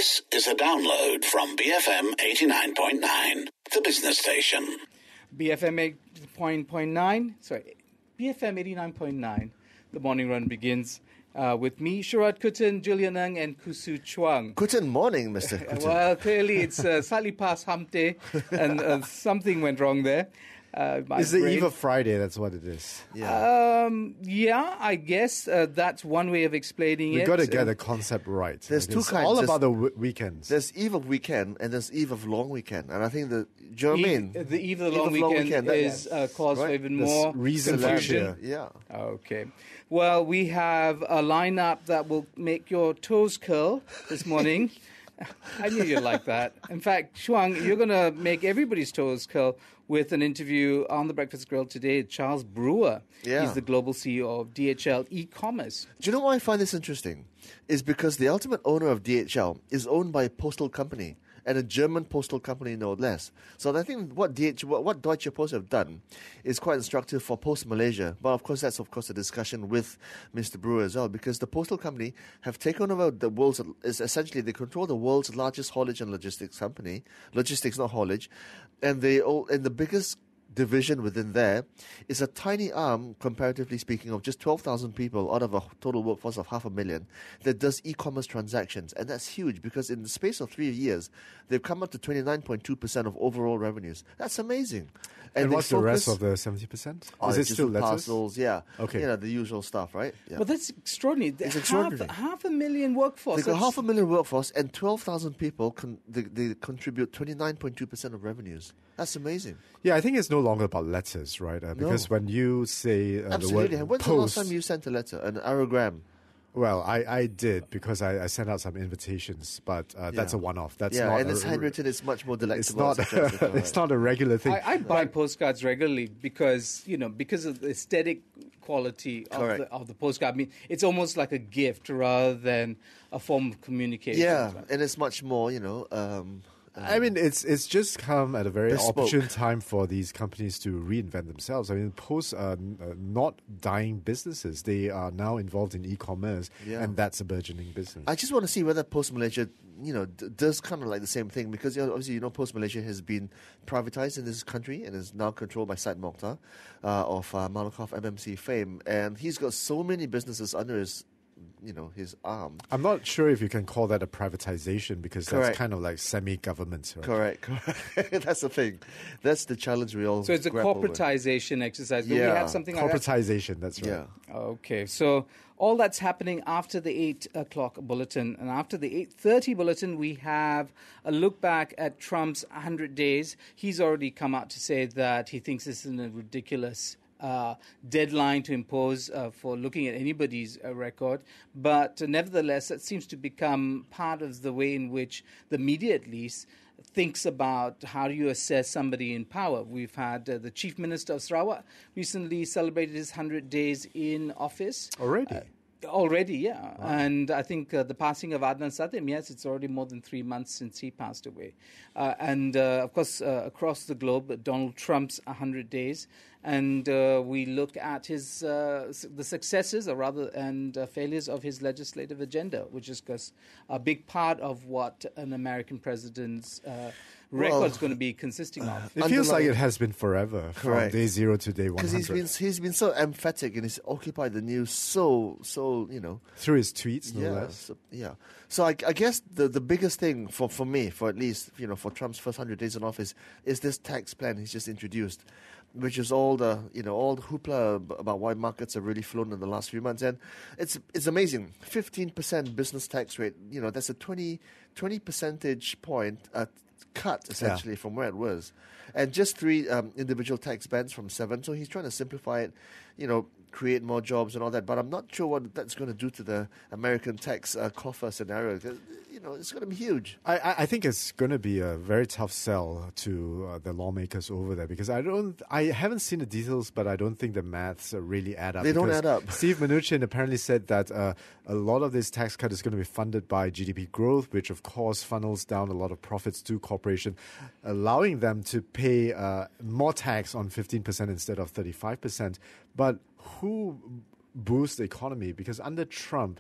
This is a download from BFM 89.9, the business station. BFM 89.9. The morning run begins with me, Shurat Kuttan, Julian Ng, and Kusu Chuang. Good morning, Mr. Kuttan. Well, clearly it's slightly past hump day, and something went wrong there. It's the eve of Friday, that's what it is. Yeah, I guess that's one way of explaining it. We've got to get the concept right. There's two kinds. All about the weekends. There's eve of weekend and there's eve of long weekend. And I think do you know what I mean? The eve of the long weekend is cause for even more reason confusion. Yeah. Okay. Well, we have a lineup that will make your toes curl this morning. I knew you'd like that. In fact, Shuang, you're going to make everybody's toes curl with an interview on the Breakfast Grill today. Charles Brewer. Yeah. He's the global CEO of DHL e-commerce. Do you know why I find this interesting? Is because the ultimate owner of DHL is owned by a postal company, and a German postal company no less. So I think what Deutsche Post have done is quite instructive for Post Malaysia. But of course, that's a discussion with Mr. Brewer as well, because the postal company have taken over the world's, essentially they control the world's largest haulage and logistics company, logistics not haulage, and the biggest division within there is a tiny arm, comparatively speaking, of just 12,000 people out of a total workforce of 500,000 that does e-commerce transactions. And that's huge because in the space of 3 years, they've come up to 29.2% of overall revenues. That's amazing. And what's the rest of the 70%? Is it still letters? Parcels, yeah. Okay. You know, the usual stuff, right? Yeah. Well, that's extraordinary. It's extraordinary. Half a million workforce. They've got 500,000 workforce and 12,000 people, they contribute 29.2% of revenues. That's amazing. Yeah, I think it's no longer about letters, right? Because when you say the Absolutely. word When's post, the last time you sent a letter, an aerogram? Well, I did because I sent out some invitations, but that's a one-off. That's not and it's handwritten. It's much more It's delectable. not. It's not a regular thing. I buy postcards regularly because of the aesthetic quality of the postcard. I mean, it's almost like a gift rather than a form of communication. Yeah, and it's much more, I mean, it's just come at a very bespoke. opportune time for these companies to reinvent themselves. I mean, Post are not dying businesses. They are now involved in e-commerce, and that's a burgeoning business. I just want to see whether Post Malaysia, does kind of like the same thing, because obviously, Post Malaysia has been privatized in this country and is now controlled by Syed Mokhtar of Malakoff MMC fame, and he's got so many businesses under his arm. I'm not sure if you can call that a privatization because that's kind of like semi-government. Right? Correct. That's the thing. That's the challenge we all. So it's a corporatization exercise. Do we have something like that? Corporatization, that's right. Yeah. Okay. So all that's happening after the 8 o'clock bulletin. And after the 8:30 bulletin, we have a look back at Trump's 100 days. He's already come out to say that he thinks this is a ridiculous deadline to impose for looking at anybody's record. But nevertheless, that seems to become part of the way in which the media, at least, thinks about how do you assess somebody in power. We've had the Chief Minister of Sarawak recently celebrated his 100 days in office. Already, yeah. Wow. And I think the passing of Adnan Satem, yes, it's already more than 3 months since he passed away. And of course, across the globe, Donald Trump's 100 days. And we look at his the successes, or rather, and failures of his legislative agenda, which is, of course, a big part of what an American president's record is going to be consisting of. It feels like it has been forever, from day 0 to day 100. Because he's been so emphatic and he's occupied the news so through his tweets, no less. So I guess the biggest thing for me, for at least for Trump's first 100 days in office, is this tax plan he's just introduced, which is all the hoopla about why markets have really flown in the last few months, and it's amazing. 15% business tax rate. That's a 20 percentage point cut essentially from where it was, and just 3 individual tax bands from 7. So he's trying to simplify it, create more jobs and all that. But I'm not sure what that's going to do to the American tax coffer scenario. It's going to be huge. I think it's going to be a very tough sell to the lawmakers over there, because I haven't seen the details, but I don't think the maths really add up. They don't add up. Steve Mnuchin apparently said that a lot of this tax cut is going to be funded by GDP growth, which of course funnels down a lot of profits to corporation, allowing them to pay more tax on 15% instead of 35%. But who boost the economy? Because under Trump,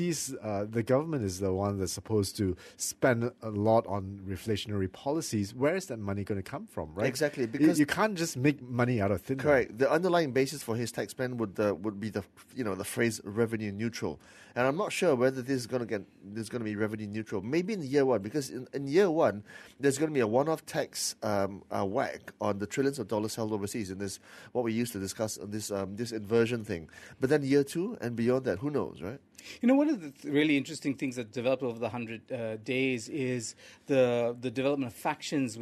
the government is the one that's supposed to spend a lot on reflationary policies. Where is that money going to come from, right? Exactly, because you can't just make money out of thin air. Correct. The underlying basis for his tax plan would be the phrase revenue neutral, and I'm not sure whether this is going to be revenue neutral. Maybe in year one, because in year one there's going to be a one-off tax whack on the trillions of dollars held overseas, and this what we used to discuss on this inversion thing. But then year two and beyond that, who knows, right? One of the really interesting things that developed over the 100 days is the development of factions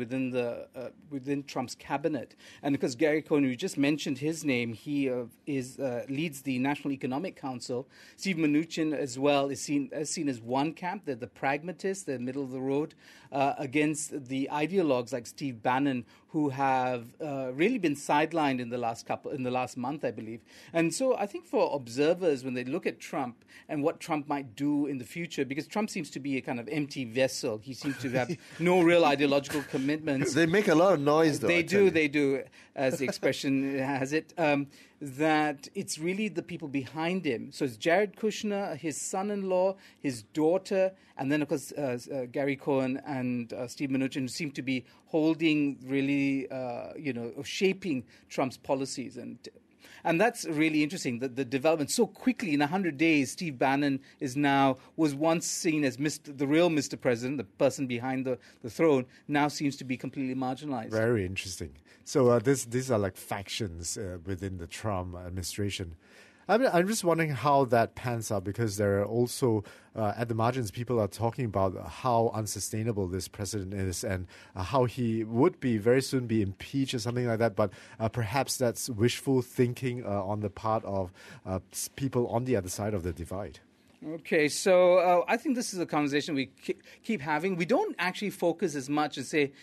within Trump's cabinet. And because Gary Cohn, you just mentioned his name, he leads the National Economic Council. Steve Mnuchin as well is seen as one camp. They're the pragmatists, they're middle of the road, against the ideologues like Steve Bannon, who have really been sidelined in the last month, I believe. And so I think for observers, when they look at Trump and what Trump might do in the future, because Trump seems to be a kind of empty vessel. He seems to have no real ideological commitments. They make a lot of noise, though. They do, as the expression has it, that it's really the people behind him. So it's Jared Kushner, his son-in-law, his daughter, and then, of course, Gary Cohn and Steve Mnuchin, who seem to be holding really, shaping Trump's policies. And that's really interesting, that the development so quickly in 100 days. Steve Bannon was once seen as the real Mr. President, the person behind the throne, now seems to be completely marginalized. Very interesting. So these are like factions within the Trump administration. I'm just wondering how that pans out, because there are also, at the margins, people are talking about how unsustainable this president is and how he would very soon be impeached or something like that. But perhaps that's wishful thinking on the part of people on the other side of the divide. Okay, so I think this is a conversation we keep having. We don't actually focus as much as, say,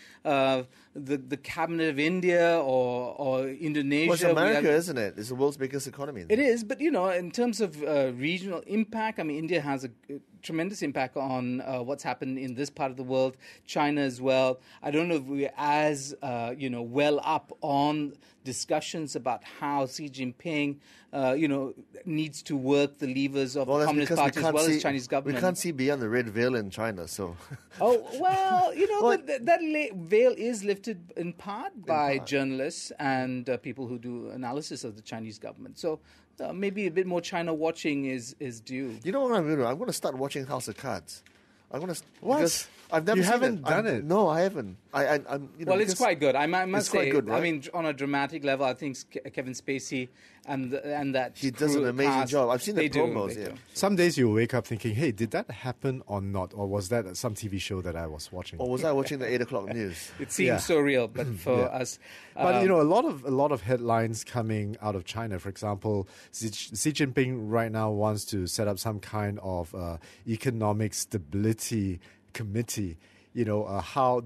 the cabinet of India or Indonesia. Well, it's America, isn't it? It's the world's biggest economy. It is, but, in terms of regional impact, I mean, India has a tremendous impact on what's happened in this part of the world, China as well. I don't know if we're as, well up on discussions about how Xi Jinping, needs to work the levers of the Communist Party as well as Chinese government. We can't see beyond the red veil in China, so... Oh, well, that veil is lifted in part by journalists and people who do analysis of the Chinese government. So maybe a bit more China watching is due. You know what I'm going to do? I'm going to start watching House of Cards. I'm going to... What? Because I've never seen haven't done it? No, I haven't. I'm well, it's quite good. I must say, quite good, right? I mean, on a dramatic level, I think Kevin Spacey and that he does an amazing cast, job. I've seen the promos. They Yeah. do. Some days you wake up thinking, hey, did that happen or not? Or was that some TV show that I was watching? Or was I watching the 8 o'clock news? It seems so real, but for us... But, a lot of headlines coming out of China. For example, Xi Jinping right now wants to set up some kind of economic stability committee. How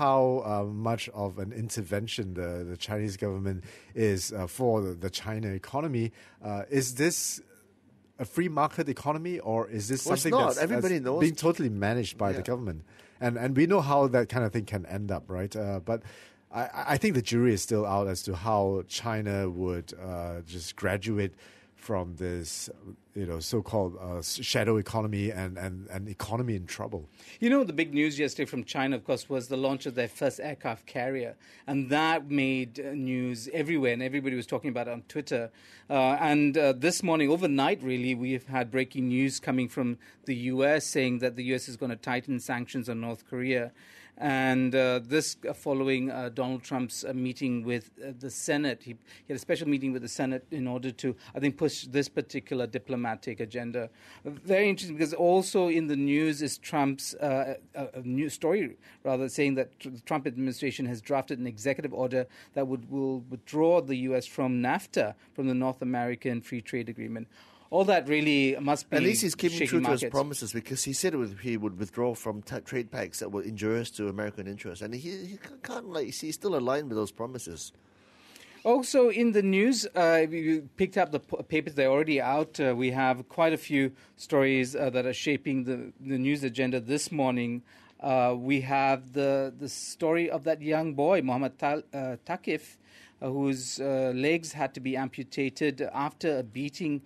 much of an intervention the Chinese government is for the China economy. Is this a free market economy, or is this something that's being totally managed by the government? And we know how that kind of thing can end up, right? But I think the jury is still out as to how China would just graduate from this, so-called shadow economy and economy in trouble. The big news yesterday from China, of course, was the launch of their first aircraft carrier. And that made news everywhere, and everybody was talking about it on Twitter. And this morning, overnight, really, we've had breaking news coming from the U.S. saying that the U.S. is going to tighten sanctions on North Korea. And this following Donald Trump's meeting with the Senate. He had a special meeting with the Senate in order to, I think, push this particular diplomatic agenda. Very interesting, because also in the news is Trump's a new story, rather, saying that the Trump administration has drafted an executive order that will withdraw the U.S. from NAFTA, from the North American Free Trade Agreement. All that really must be. At least he's keeping true markets. to his promises, because he said he would withdraw from trade pacts that were injurious to American interests, and he can't he's still aligned with those promises. Also in the news, we picked up the papers; they're already out. We have quite a few stories that are shaping the news agenda this morning. We have the story of that young boy, Mohammed Taqif, whose legs had to be amputated after a beating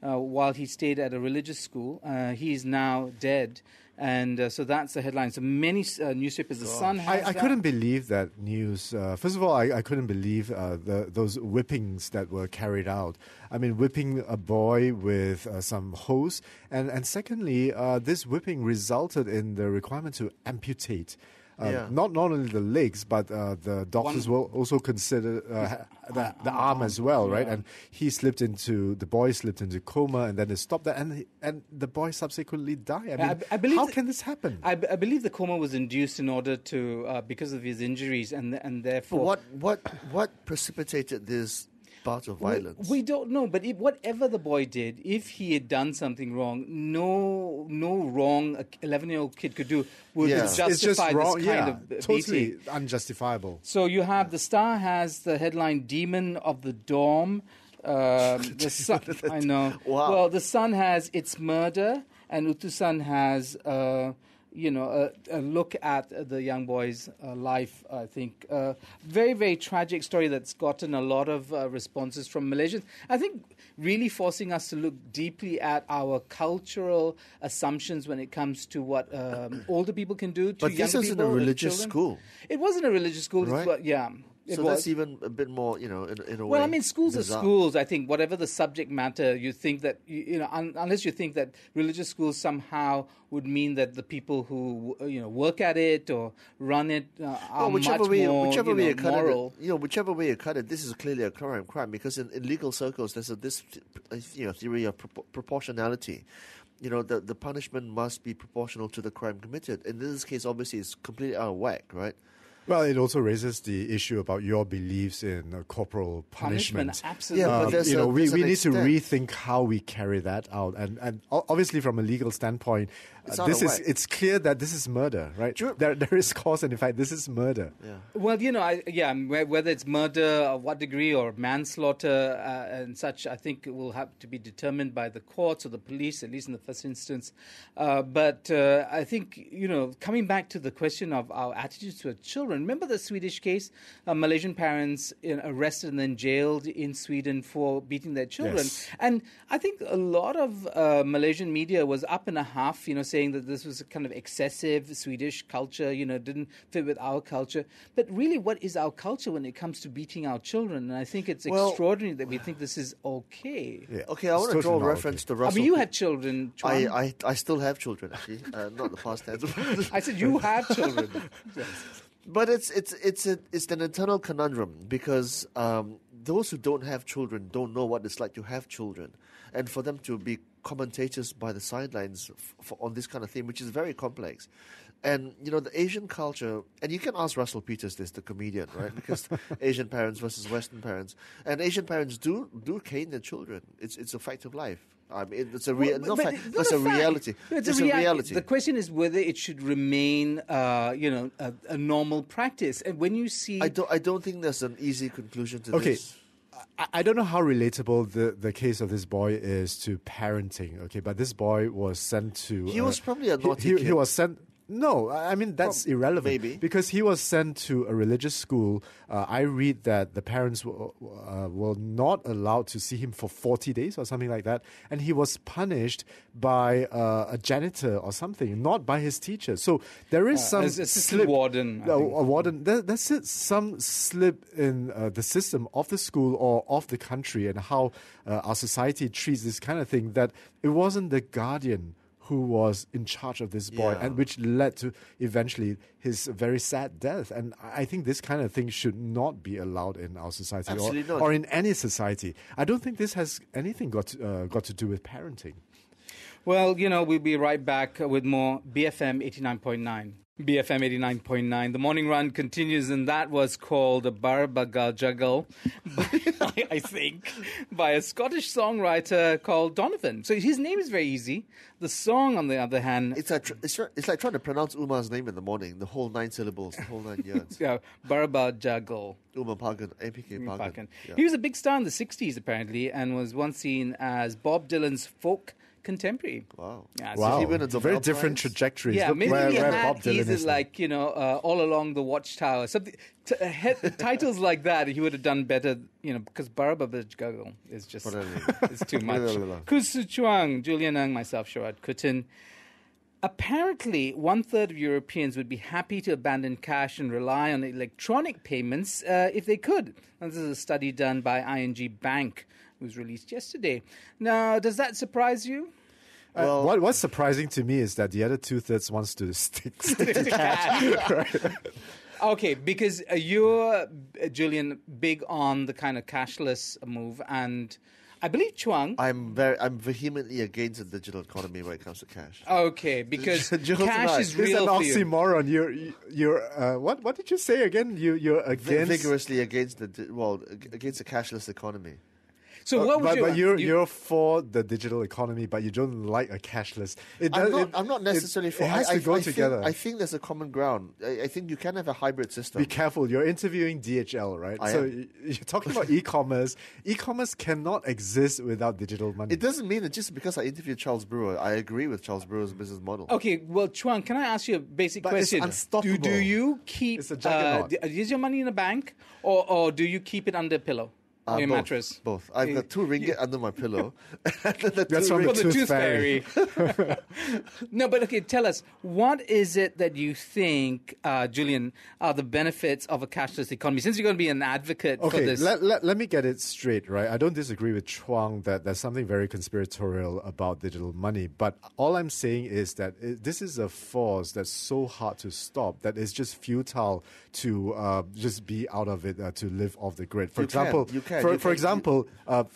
while he stayed at a religious school. He is now dead. And so that's the headline. So many newspapers, The Sun has I that. couldn't believe that news. First of all, I couldn't believe those whippings that were carried out. I mean, whipping a boy with some hose. And secondly, this whipping resulted in the requirement to amputate. Not only the legs, but the doctors will also consider the arm as well, right? And the boy slipped into coma, and then they stopped that, and the boy subsequently died. I mean, I believe how can this happen? I believe the coma was induced in order to because of his injuries, and therefore What precipitated this bout of violence? We don't know, but whatever the boy did, if he had done something wrong, no wrong an 11-year-old kid could do would justify It's just wrong. this kind of totally beating. unjustifiable. So you have the Star has the headline "Demon of the Dorm." The Sun, I know. Wow. Well, the Sun has "It's Murder," and Utusan has a look at the young boy's life. I think very, very tragic story that's gotten a lot of responses from Malaysians. I think really forcing us to look deeply at our cultural assumptions when it comes to what older people can do to But younger this isn't people. a religious children. school. It wasn't a religious school, Right? but yeah. It So was. that's even a bit more, in a way. Well, I mean, schools bizarre. are schools. I think whatever the subject matter, you think that unless you think that religious schools somehow would mean that the people who work at it or run it are whichever much way, more whichever way you cut moral. it, whichever way you cut it, this is clearly a crime because in legal circles there's this theory of proportionality. The punishment must be proportional to the crime committed. In this case, obviously, it's completely out of whack, right? Well, it also raises the issue about your beliefs in corporal punishment. Absolutely. Yeah, but there's we an need to extent. rethink how we carry that out, and obviously from a legal standpoint, It's out of whack. it's clear that this is murder, right? Sure. There is cause and effect. This is murder. Yeah. Well, whether it's murder, of what degree, or manslaughter and such, I think it will have to be determined by the courts or the police, at least in the first instance. But I think, coming back to the question of our attitudes to children, remember the Swedish case? Malaysian parents arrested and then jailed in Sweden for beating their children. Yes. And I think a lot of Malaysian media was up in a half, saying that this was a kind of excessive Swedish culture, didn't fit with our culture. But really, what is our culture when it comes to beating our children? And I think it's extraordinary that we think this is okay. Yeah. Okay, I want to It's draw a totally not reference okay. to Russell. I mean, you had children, Chuan. I still have children, actually, not the past tense. I said you have children. But it's an internal conundrum because those who don't have children don't know what it's like to have children, and for them to be commentators by the sidelines on this kind of thing, which is very complex. And the Asian culture, and you can ask Russell Peters this, the comedian, right? Because Asian parents versus Western parents, and Asian parents do cane their children. It's a fact of life. I mean, it's a reality. It's a reality. The question is whether it should remain, a normal practice. And when you see, I don't think there's an easy conclusion to Okay. this. I don't know how relatable the case of this boy is to parenting. Okay, but this boy was sent to. He was probably a naughty he kid. was sent. No, I mean that's irrelevant. Maybe. Because he was sent to a religious school. I read that the parents were not allowed to see him for 40 days or something like that, and he was punished by a janitor or something, not by his teacher. So there is some slip. warden. I A think. warden. That's it. Some slip in the system of the school or of the country, and how our society treats this kind of thing. That it wasn't the guardian who was in charge of this boy, Yeah. and which led to eventually his very sad death. And I think this kind of thing should not be allowed in our society Absolutely not. or in any society. I don't think this has anything got to do with parenting. Well, we'll be right back with more BFM 89.9. BFM 89.9. The morning run continues, and that was called Barbagal Juggle, I think, by a Scottish songwriter called Donovan. So his name is very easy. The song, on the other hand, It's like trying to pronounce Uma's name in the morning, the whole 9 syllables, the whole 9 years. Barbagal Juggle. Uma Pagan, APK Pagan. Parkin. Yeah. He was a big star in the 60s, apparently, and was once seen as Bob Dylan's folk contemporary. Wow. Yeah, so Wow, he win a it's a very Nobel different Prize? trajectories. Yeah, Look maybe where he Bob had Dylan pieces is now. like, All Along the Watchtower. Something, titles like that, he would have done better, because Barababaj Gagal is just it's too much. Kusu Chuang, Julian Ng, myself, Sharad Kutin. Apparently, 1/3 of Europeans would be happy to abandon cash and rely on electronic payments if they could. And this is a study done by ING Bank, was released yesterday. Now, does that surprise you? What's surprising to me is that the other 2/3 wants to stick to cash. Okay, because you're, Julian, big on the kind of cashless move, and I believe Chuang. I'm vehemently against the digital economy when it comes to cash. Okay, because Jules and cash I- is It's real an for you. oxymoron. You're what did you say again? You're against Vigorously against against the cashless economy. So what would but you? you're for the digital economy, but you don't like a cashless. I'm not necessarily for. It has to go together. I think there's a common ground. I think you can have a hybrid system. Be careful. You're interviewing DHL, right? I So am. you're talking about e-commerce. E-commerce cannot exist without digital money. It doesn't mean that just because I interviewed Charles Brewer, I agree with Charles Brewer's business model. Okay, well, Chuang, can I ask you a basic But it's question? unstoppable. Do you keep It's a juggernaut. is your money in a bank, or do you keep it under a pillow or your Both, mattress? Both. I've got 2 ringgit under my pillow. That's from For the the Tooth Fairy. No, but okay, tell us, what is it that you think, Julian, are the benefits of a cashless economy? Since you're going to be an advocate for Okay, this. let me get it straight, right? I don't disagree with Chuang that there's something very conspiratorial about digital money, but all I'm saying is that this is a force that's so hard to stop that it's just futile to just be out of it, to live off the grid. For You can, example, you can, for you can. example,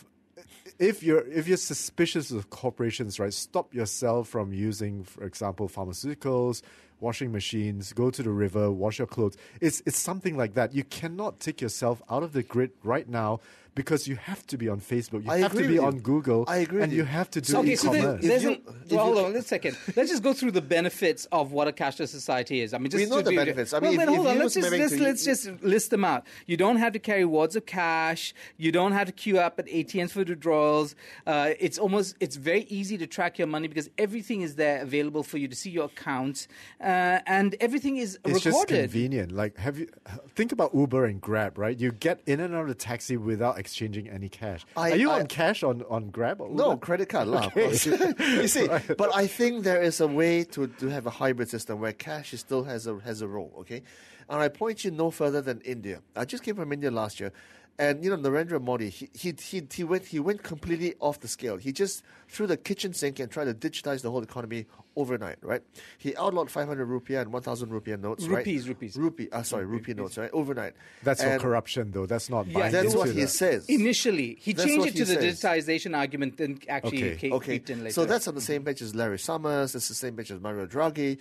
if you're suspicious of corporations, right, stop yourself from using, for example, pharmaceuticals, washing machines, go to the river, wash your clothes. It's something like that. You cannot take yourself out of the grid right now because you have to be on Facebook, you I have to agree be with you. on Google, I agree and with you you. have to do Okay, so e-commerce. hold on a second. Let's just go through the benefits of what a cashless society is. I mean, just We know the benefits. I mean, well, if then hold on. you Let's was married to- let's just list them out. You don't have to carry wads of cash. You don't have to queue up at ATMs for withdrawals. It's very easy to track your money because everything is there available for you to see your accounts, and everything is It's just recorded. convenient. Like, think about Uber and Grab, right? You get in and out of the taxi without exchanging any cash. Are you on cash on Grab? Or No, Uber? credit card. Of course. You see, but I think there is a way to have a hybrid system where cash still has a role, okay? And I point you no further than India. I just came from India last year. And Narendra Modi, he went completely off the scale. He just threw the kitchen sink and tried to digitize the whole economy overnight, right? He outlawed 500 rupiah and 1,000 rupiah notes, Rupees. right? Rupee notes, right? Overnight. That's And not corruption, though. That's not. Yeah, binding That's what to he the- says. Initially, he That's changed what it to he the says. digitization argument, then actually Okay. creeped in later. So that's on the same page as Larry Summers. It's the same page as Mario Draghi.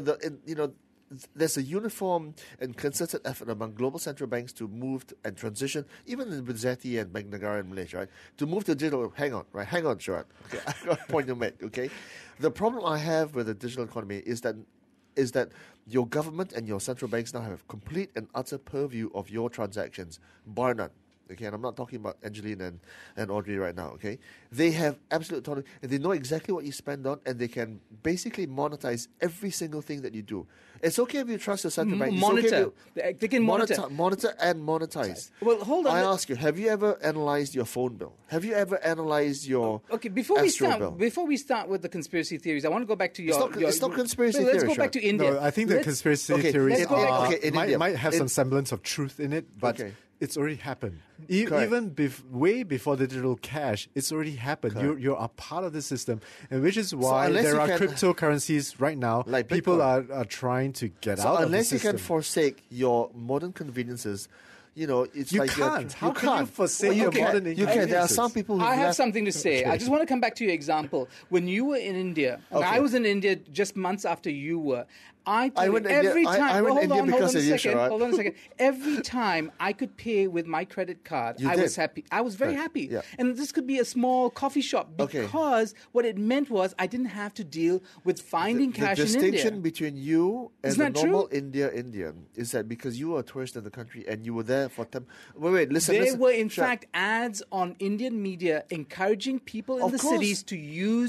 There's a uniform and concerted effort among global central banks to move and transition, even with Zeti and Bank Negara in Malaysia, right? To move to digital. Hang on, Sharad. Okay, I've got a point to make. Okay, the problem I have with the digital economy is that your government and your central banks now have complete and utter purview of your transactions, bar none. Okay, and I'm not talking about Angeline and Audrey right now, okay? They have absolute autonomy, and they know exactly what you spend on, and they can basically monetize every single thing that you do. It's okay if you trust your central bank. It's okay Monitor. if They can monitor. Monitor and monetize. Well, hold on. I ask you, have you ever analyzed your phone bill? Have you ever analyzed your Okay, before we Astro bill? start with the conspiracy theories, I want to go back to your. It's not conspiracy Let's theory, go back Sharad. to India. No, I think the Let's- conspiracy okay, theories let's go back- in India. might have In- some semblance of truth in it, but Okay. it's already happened. Correct. Even way before digital cash, it's already happened. Correct. You are part of the system, and which is why unless there you are can- cryptocurrencies right now. Like people Bitcoin. are trying to get So out of the unless you system. can forsake your modern conveniences, it's You like you're- can't. How can you forsake Well, your can. modern You can. There are inconveniences? some people who I have something to say. I just want to come back to your example. When you were in India, and I Okay. was in India just months after you were. I went to India- every I- time. I went to India hold because on of a you, second. Sharad. Hold on a second. Every time I could pay with my credit card, You I was did. happy. I was very Right. happy. Yeah. And this could be a small coffee shop Okay. because what it meant was I didn't have to deal with finding The cash in distinction India. between you and Isn't the that true? normal Indian is that because you were a tourist in the country and you were there for wait, listen. There listen. were, in Sharad. fact, ads on Indian media encouraging people in Of the course. cities to use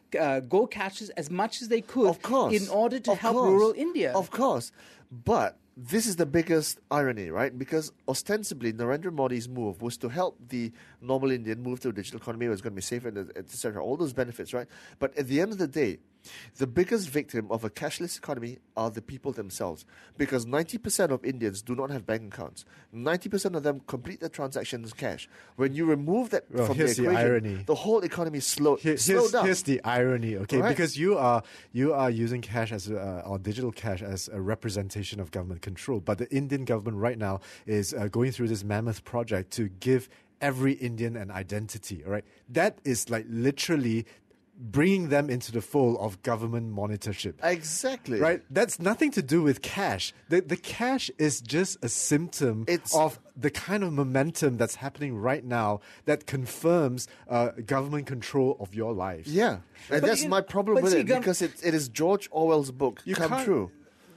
go cashless as much as they could Of course. in order to Of help course. rural India. Of course. But this is the biggest irony, right? Because ostensibly, Narendra Modi's move was to help the normal Indian move to a digital economy. It was going to be safer, etc. All those benefits, right? But at the end of the day, the biggest victim of a cashless economy are the people themselves. Because 90% of Indians do not have bank accounts. 90% of them complete their transactions cash. When you remove that from the here's equation, the irony. the whole economy slowed down. Here's the irony, okay? Right. Because you are using cash as or digital cash as a representation of government control, but the Indian government right now is going through this mammoth project to give every Indian an identity. All right, that is like literally bringing them into the fold of government monitorship. Exactly. Right? That's nothing to do with cash. The cash is just a symptom of the kind of momentum that's happening right now that confirms government control of your lives. Yeah. And that's my problem with it, because it is George Orwell's book come true.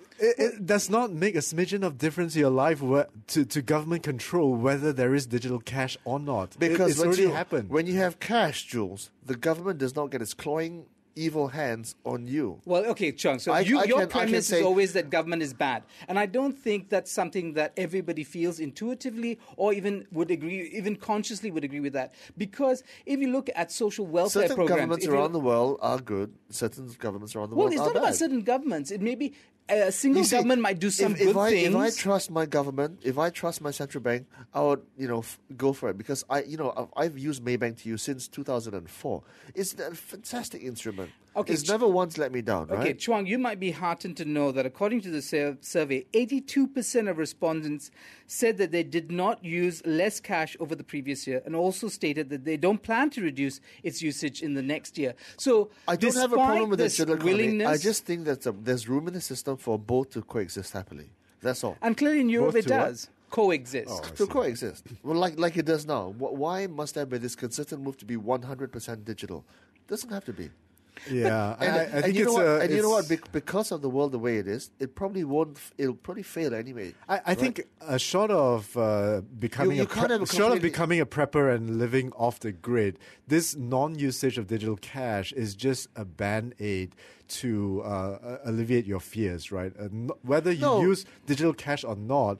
It does not make a smidgen of difference in your life to government control whether there is digital cash or not. Because it's already happened. When you have cash, Jules, the government does not get its clawing evil hands on you. Well, okay, Chung. So your premise is always that government is bad. And I don't think that's something that everybody feels intuitively or even would agree, even consciously would agree with that. Because if you look at social welfare certain programs... governments around the world are good. Certain governments around the world are bad. Well, it's not about certain governments. It may be... A single government might do some good things. If I trust my government, if I trust my central bank, I would, go for it, because I've used Maybank to you since 2004. It's a fantastic instrument. Okay, it's never once let me down, right? Okay, Chuang, you might be heartened to know that according to the survey, 82% of respondents said that they did not use less cash over the previous year, and also stated that they don't plan to reduce its usage in the next year. So I don't have a problem with the digital economy. willingness, I just think that there's room in the system for both to coexist happily. That's all. And clearly in Europe Both it to what? does coexist. To coexist. Well, like it does now. Why must there be this consistent move to be 100% digital? Doesn't have to be. Yeah, I think you know what? it's You know what? Because of the world the way it is, it probably won't. It'll probably fail anyway. I think short of becoming You can't have a short of completely- becoming a prepper and living off the grid, this non-usage of digital cash is just a band-aid to alleviate your fears, right? Whether you use digital cash or not,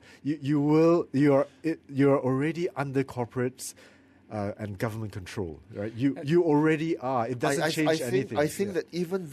you're already under corporates. And government control, right? You already are. It doesn't change anything. I think that even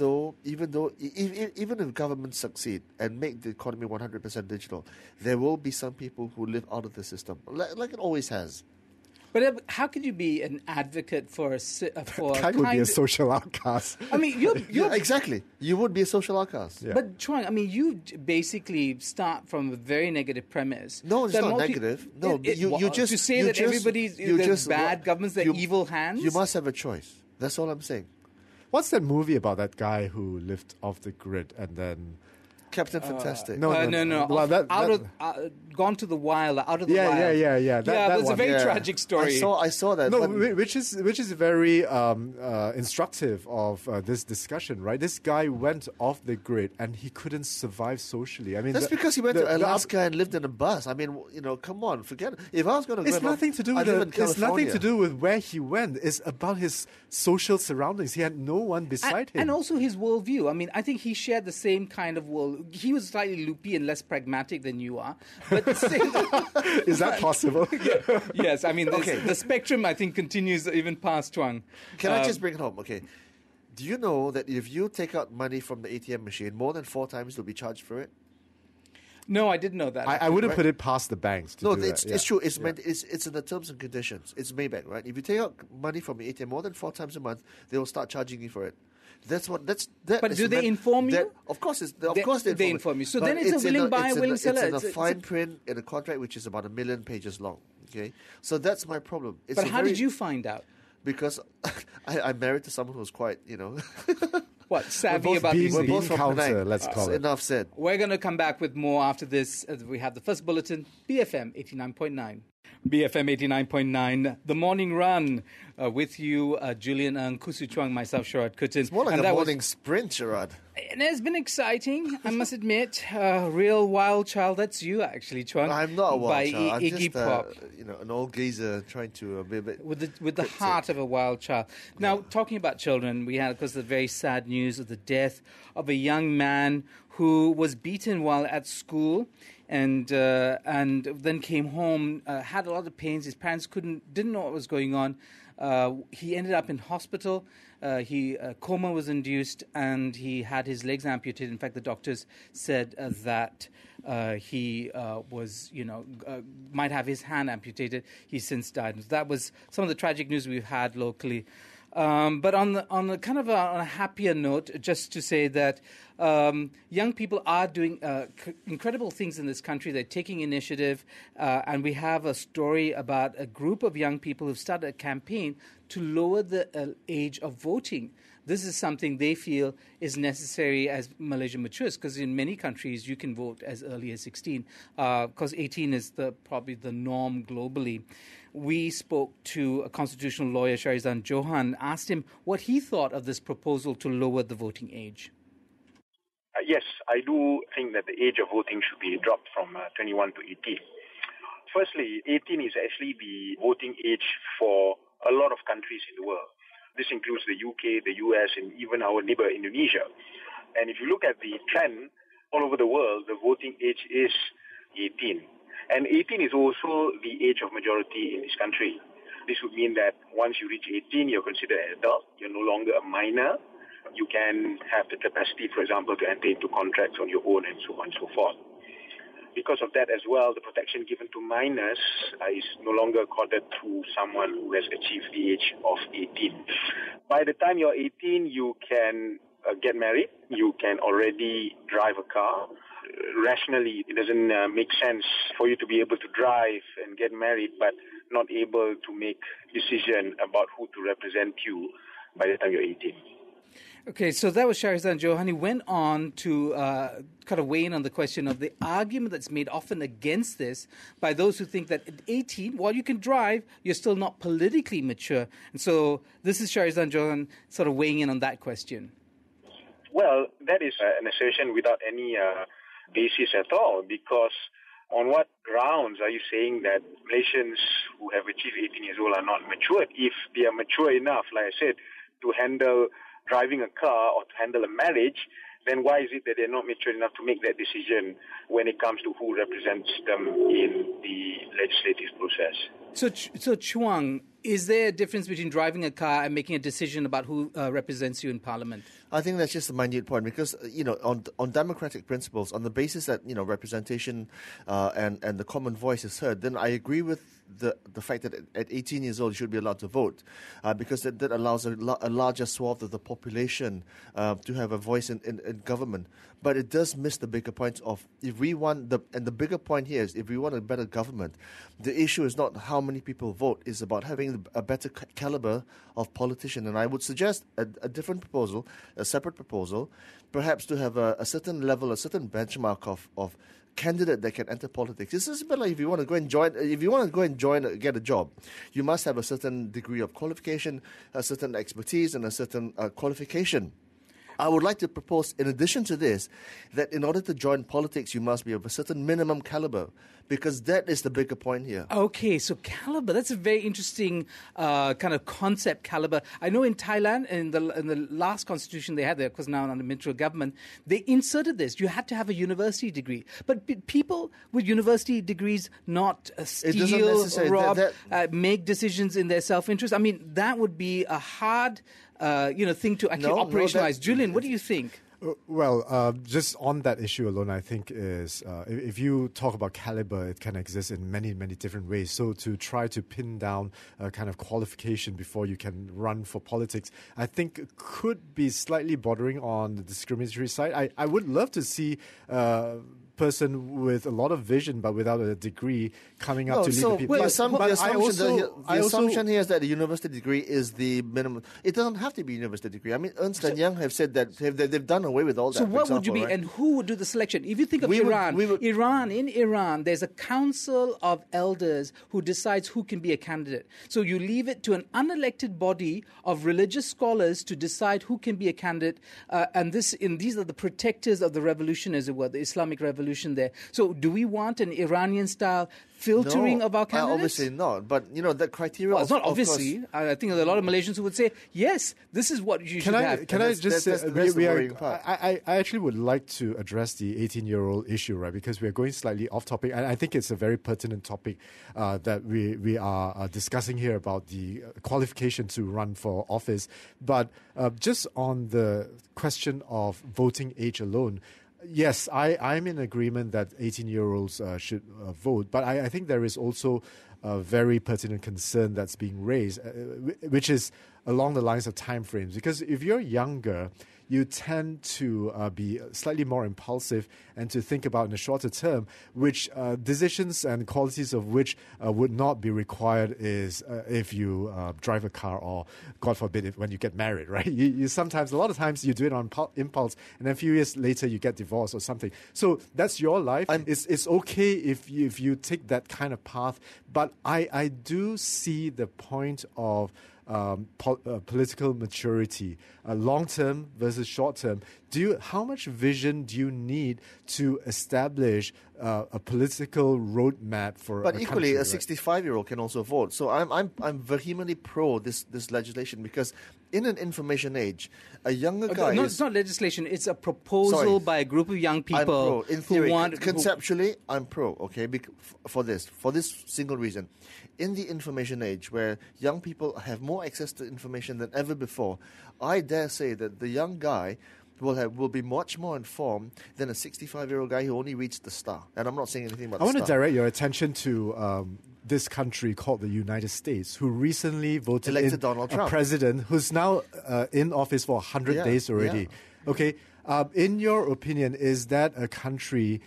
if governments succeed and make the economy 100% digital, there will be some people who live out of the system, like it always has. But how could you be an advocate for Kai would be a social outcast. I mean, you're Exactly. You would be a social outcast. Yeah. But Chuang, I mean, you basically start from a very negative premise. No, it's that not more negative. No, you just to say you that just- everybody's you there's just- bad governments, they're evil hands. You must have a choice. That's all I'm saying. What's that movie about that guy who lived off the grid and then? Captain Fantastic. No. Well, Gone to the Wild, out of the Yeah, wild. yeah. That it's a one. very Yeah. tragic story. I saw that. No, but- which is very instructive of this discussion, right? This guy went off the grid and he couldn't survive socially. I mean, That's because he went to Alaska and lived in a bus. I mean, come on, forget it. If I was going to, It's nothing to do with it's nothing to do with where he went. It's about his social surroundings. He had no one beside him. And also his worldview. I mean, I think he shared the same kind of world. He was slightly loopy and less pragmatic than you are. But the same, Is that possible? yes, I mean, Okay. the spectrum, I think, continues even past Chuang. Can I just bring it home? Okay. Do you know that if you take out money from the ATM machine, more than 4 times you'll be charged for it? No, I didn't know that. I wouldn't Right. put it past the banks to No, do it's that. it's true. It's meant. It's in the terms and conditions. It's Maybank, right? If you take out money from the ATM more than 4 times a month, they will start charging you for it. That. But is do they meant- inform you? that- Of course, They inform you. So But then it's a willing buyer, willing seller. It's in a fine print in a contract which is about 1 million pages long. Okay, so that's my problem. But how did you find out? Because I'm married to someone who's quite, What, savvy both about being- these we're things? both from counter, Penang. let's call it. Enough said. We're going to come back with more after this. We have the first bulletin, BFM 89.9. BFM 89.9, The Morning Run, with you, Julian Ng, Kusu Chuang, myself, Sharad Kutin. It's more like a morning sprint, Sharad. And it's been exciting, I must admit. Real wild child, that's you actually, Chuang. I'm not a wild child. I'm Iggy just Pop. an old geezer trying to be a bit... With the heart of a wild child. Now, talking about children, we had, of course, the very sad news of the death of a young man who was beaten while at school and then came home, had a lot of pains. His parents didn't know what was going on. He ended up in hospital. Coma was induced, and he had his legs amputated. In fact, the doctors said that he might have his hand amputated. He's since died. That was some of the tragic news we've had locally. But on a happier note, just to say that young people are doing incredible things in this country. They're taking initiative, and we have a story about a group of young people who've started a campaign to lower the age of voting. This is something they feel is necessary as Malaysia matures, because in many countries you can vote as early as 16, because 18 is probably the norm globally. We spoke to a constitutional lawyer, Sharizan Johan, asked him what he thought of this proposal to lower the voting age. Yes, I do think that the age of voting should be dropped from 21 to 18. Firstly, 18 is actually the voting age for a lot of countries in the world. This includes the UK, the US, and even our neighbor Indonesia. And if you look at the trend all over the world, the voting age is 18. And 18 is also the age of majority in this country. This would mean that once you reach 18, you're considered an adult. You're no longer a minor. You can have the capacity, for example, to enter into contracts on your own and so on and so forth. Because of that as well, the protection given to minors is no longer accorded to someone who has achieved the age of 18. By the time you're 18, you can get married. You can already drive a car. Rationally, it doesn't make sense for you to be able to drive and get married, but not able to make decision about who to represent you by the time you're 18. Okay, so that was Sharizan Johan. He went on to kind of weigh in on the question of the argument that's made often against this by those who think that at 18, while you can drive, you're still not politically mature. And so this is Sharizan Johan sort of weighing in on that question. Well, that is an assertion without any basis at all, because on what grounds are you saying that Malaysians who have achieved 18 years old are not matured? If they are mature enough, like I said, to handle driving a car or to handle a marriage, then why is it that they're not mature enough to make that decision when it comes to who represents them in the legislative process? So Chuang, is there a difference between driving a car and making a decision about who represents you in Parliament? I think that's just a minute point because, on democratic principles, on the basis that, representation and the common voice is heard, then I agree with the fact that at 18 years old you should be allowed to vote because that allows a larger swath of the population to have a voice in government. But it does miss the bigger point of if we want the bigger point here is if we want a better government, the issue is not how many people vote, it's about having a better caliber of politician. And I would suggest a different proposal, a separate proposal, perhaps to have a certain level, a certain benchmark of candidate that can enter politics. This is a bit like if you want to go and get a job, you must have a certain degree of qualification, a certain expertise, and a certain qualification. I would like to propose, in addition to this, that in order to join politics, you must be of a certain minimum caliber, because that is the bigger point here. Okay, so caliber, that's a very interesting kind of concept, caliber. I know in Thailand, in the last constitution they had there, because now under military government, they inserted this. You had to have a university degree. But people with university degrees not steal, rob, make decisions in their self-interest. I mean, that would be a hard thing to actually operationalize. Julian, what do you think? Well, just on that issue alone, I think is if you talk about caliber, it can exist in many, many different ways. So to try to pin down a kind of qualification before you can run for politics, I think could be slightly bordering on the discriminatory side. I would love to see person with a lot of vision but without a degree coming up to lead the people. The assumption here is that the university degree is the minimum. It doesn't have to be a university degree. I mean, Ernst & Young have said that they've done away with all that. So for what would you example, be, right? and who would do the selection? If you think of We would- Iran, we would- in Iran, there's a council of elders who decides who can be a candidate. So you leave it to an unelected body of religious scholars to decide who can be a candidate, and these are the protectors of the revolution, as it were, the Islamic revolution there. So do we want an Iranian-style filtering No, of our candidates? obviously not. But, the criteria... Well, it's not of course- obviously. I think there's a lot of Malaysians who would say, yes, this is what you should have. Can I That's- just that's the worrying part. I actually would like to address the 18-year-old issue, right? Because we're going slightly off topic, and I think it's a very pertinent topic that we are discussing here about the qualification to run for office. But just on the question of voting age alone, yes, I'm in agreement that 18-year-olds should vote, but I think there is also a very pertinent concern that's being raised, which is along the lines of timeframes. Because if you're younger, you tend to be slightly more impulsive and to think about in the shorter term, which decisions and qualities of which would not be required is if you drive a car or, God forbid, when you get married, right? You sometimes, a lot of times, you do it on impulse, and then a few years later you get divorced or something. So that's your life. It's okay if you take that kind of path, but I do see the point of political maturity, long term versus short term. How much vision do you need to establish a political roadmap for? But a equally, country, a 65-year-old can also vote. So I'm vehemently pro this legislation, because in an information age, a younger guy No, is... it's not legislation. It's a proposal Sorry. by a group of young I'm people pro. In theory, who want... conceptually, I'm pro. Okay, for this single reason, in the information age where young people have more access to information than ever before, I dare say that the young guy will be much more informed than a 65-year-old guy who only reads the Star. And I'm not saying anything about I want the to Star. direct your attention to this country called the United States, who recently voted Elected in Donald a Trump. president who's now in office for 100 Yeah, days already. yeah. Okay. In your opinion, is that a country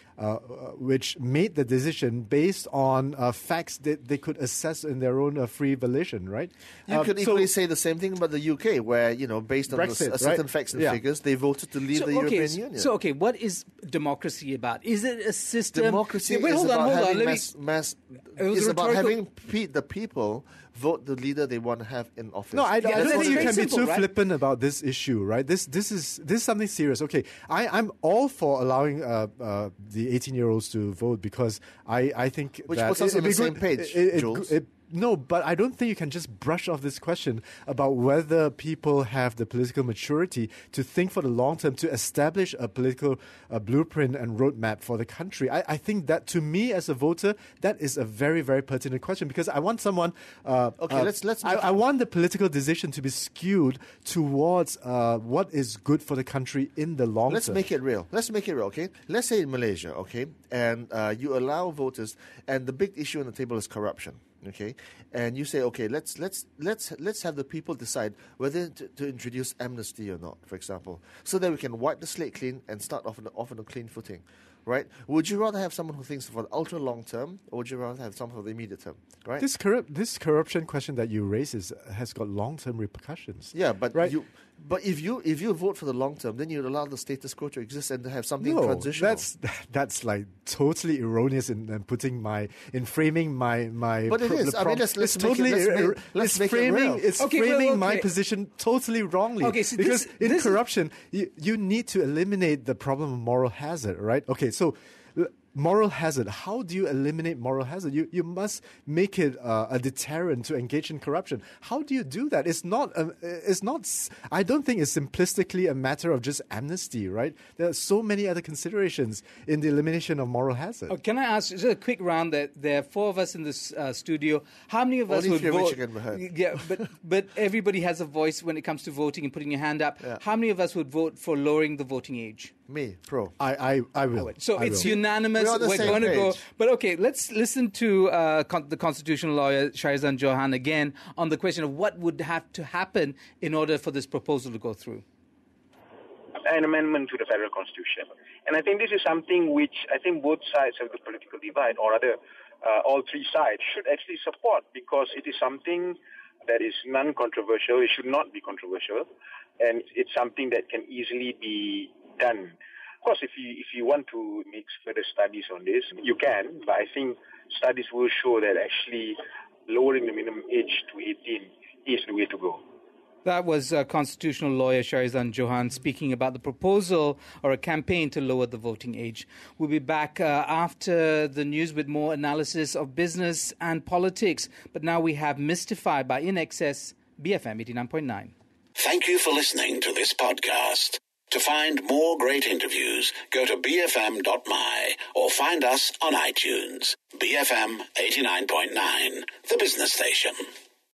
which made the decision based on facts that they could assess in their own free volition, right? You could equally say the same thing about the UK, where, based on Brexit, certain right? facts and Yeah. figures, they voted to leave the European Union. So, what is democracy about? Is it a system... Democracy Wait, is hold about on. having Let me... mass. It was It's about rhetorical- having the people vote the leader they want to have in office. No, I Yeah, don't that's think you very can simple, be too right? flippant about this issue, right? This is something serious. Okay, I'm all for allowing the 18-year-olds to vote, because I think Which that puts us on it'd be the same good- page, Jules. no, but I don't think you can just brush off this question about whether people have the political maturity to think for the long term, to establish a political blueprint and roadmap for the country. I think that, to me as a voter, that is a very, very pertinent question, because I want someone... let's I want the political decision to be skewed towards what is good for the country in the long Let's term. make it real. Okay? Let's say in Malaysia, okay, and you allow voters, and the big issue on the table is corruption, okay, and you say, okay, let's have the people decide whether to introduce amnesty or not, for example, so that we can wipe the slate clean and start off on a clean footing, right? Would you rather have someone who thinks for the ultra long term, or would you rather have someone for the immediate term, right? This corruption question that you raise has got long-term repercussions. Yeah, but right? if you vote for the long term, then you allow the status quo to exist and to have something No, transitional. that's like totally erroneous in framing my. But it is. I mean, let's it's make it- totally let's make it framing. real. It's Okay, framing well, my okay. position totally wrongly. Okay, so because this in is- corruption, you need to eliminate the problem of moral hazard, right? Okay, so. Moral hazard. How do you eliminate moral hazard? You must make it a deterrent to engage in corruption. How do you do that? It's not. I don't think it's simplistically a matter of just amnesty, right? There are so many other considerations in the elimination of moral hazard. Oh, can I ask just a quick round? That there are four of us in this studio. How many of us Only would three of which vote? you can be heard. Yeah, but everybody has a voice when it comes to voting and putting your hand up. Yeah. How many of us would vote for lowering the voting age? Me, pro. I will. So I it's will. unanimous. We're on the We're same going to go. page. But okay, let's listen to the constitutional lawyer Sharizan Johan again on the question of what would have to happen in order for this proposal to go through. An amendment to the federal constitution. And I think this is something which I think both sides of the political divide, or rather all three sides, should actually support, because it is something that is non-controversial. It should not be controversial. And it's something that can easily be done. Of course, if you want to make further studies on this, you can, but I think studies will show that actually lowering the minimum age to 18 is the way to go. That was constitutional lawyer Sharizan Johan speaking about the proposal or a campaign to lower the voting age. We'll be back after the news with more analysis of business and politics. But now we have Mystified by In Excess, BFM 89.9. Thank you for listening to this podcast. To find more great interviews, go to bfm.my or find us on iTunes. BFM 89.9, the business station.